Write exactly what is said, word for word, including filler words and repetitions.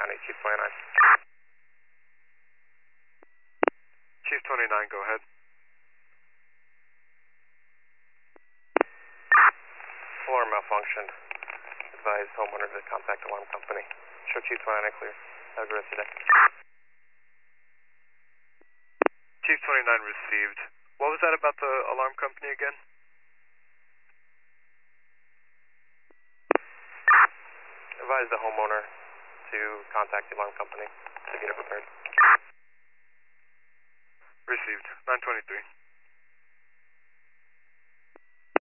County, Chief twenty-nine. Chief twenty-nine, go ahead. Alarm malfunctioned. Advise homeowner to contact alarm company. Show Chief twenty-nine clear. Have a good rest of the day. Chief twenty-nine received. What was that about the alarm company again? Advise the homeowner to contact the alarm company to get it repaired. Received. nine twenty-three.